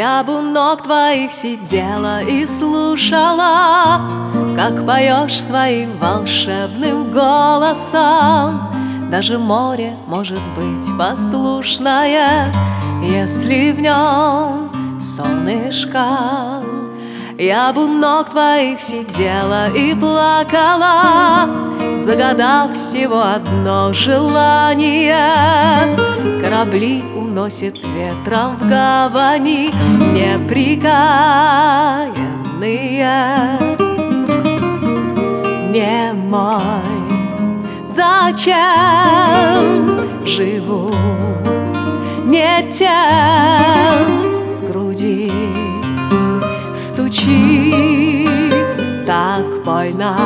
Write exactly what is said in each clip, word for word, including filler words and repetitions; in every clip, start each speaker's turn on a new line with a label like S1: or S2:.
S1: Я бы у ног твоих сидела и слушала, как поешь своим волшебным голосом. Даже море может быть послушное, если в нем солнышко. Я бы у ног твоих сидела и плакала, загадав всего одно желание. Корабли уносит ветром в гавани неприкаянные. Не мой, зачем живу не тем, в груди стучит так больно.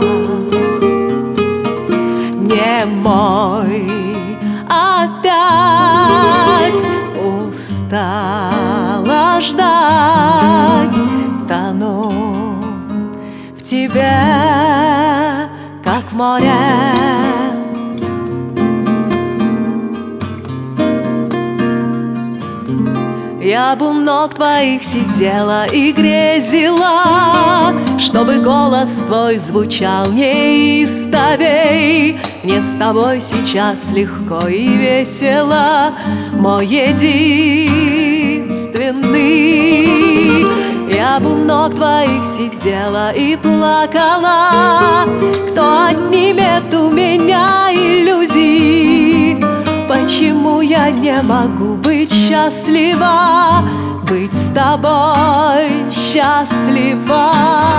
S1: Не мой, опять устала ждать, тону в тебе, как в море. Я бы у ног твоих сидела и грезила, чтобы голос твой звучал неистовей. Мне с тобой сейчас легко и весело, мой единственный. Я бы у ног твоих сидела и плакала, кто отнимет у меня иллюзии? Почему я не могу быть счастлива, быть с тобой счастлива?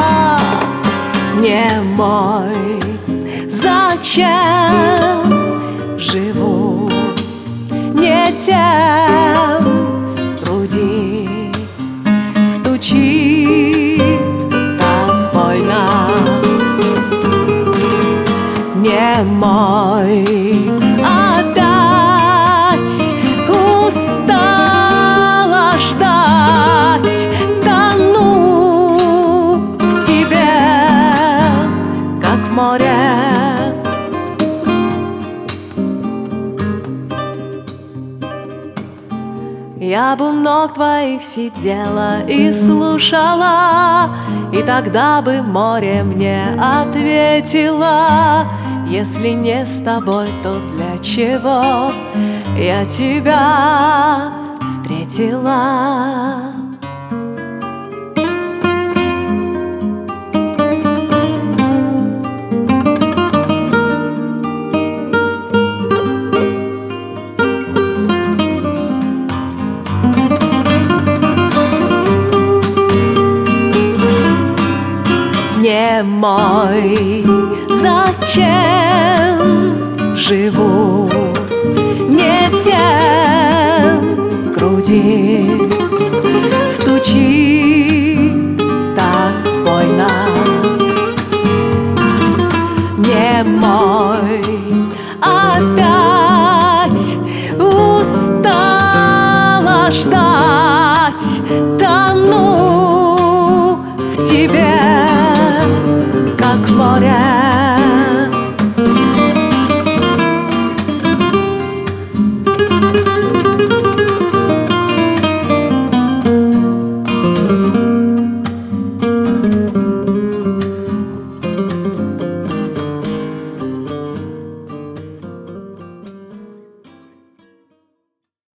S1: Не мой, зачем живу не тем, в груди стучит так больно. Не мой, опять устала ждать, тону в тебе, как в море. Я бы у ног твоих сидела и слушала, и тогда бы море мне ответило: если не с тобой, то для чего я тебя встретила? Не мой, зачем живу не тем, в груди